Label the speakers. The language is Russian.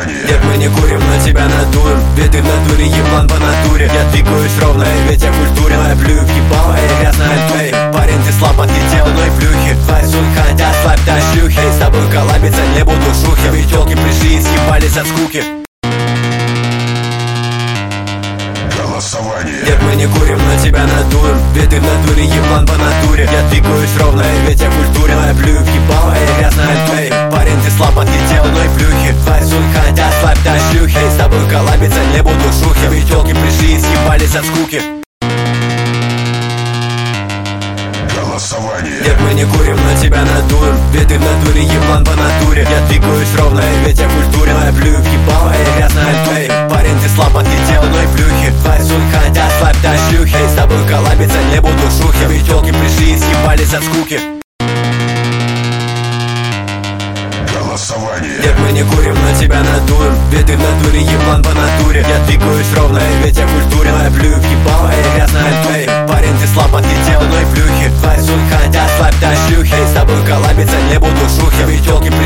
Speaker 1: Голосование.
Speaker 2: Нет, мы не курим, но тебя надуем, ведь ты в натуре еблан по натуре. Я двигаюсь ровно, ведь я культурно. Я плюю в ебало, я грязная твей. Парень, ты слаб, отлетел, но и плюхи. Твоя сумка, хотя слабь, да шлюхи. С тобой коллабиться не буду, шухи. Ведь тёлки пришли и съебались от скуки.
Speaker 1: Голосование.
Speaker 2: Нет, мы не курим, но тебя надуем, ведь ты в натуре еблан по натуре. Я двигаюсь ровно, ведь я культурно. Я плюю в ебало, я грязная твей. Парень, ты слаб, отлетел, но и плюхи. Твоя сумка, хотя слабь, да шлюхи. С тобой коллабиться не буду, шухи. Ведь тёлки пришли и съебались от скуки.
Speaker 1: Голосование.
Speaker 2: Нет, мы не курим, но тебя надуем, ведь ты в натуре еблан по натуре. Я двигаюсь ровно, ведь я культурно. Я плюю в ебало, я грязная твей. Парень, ты слаб, отлетел, но и плюхи. Твоя сумка, хотя слабь, да шлюхи. С тобой коллабиться не буду, шухи. Ведь тёлки пришли и съебались от скуки.
Speaker 1: Голосование.
Speaker 2: Нет, мы не курим, но тебя надуем, ведь ты в натуре еблан по натуре. Я двигаюсь ровно, ведь я культурно.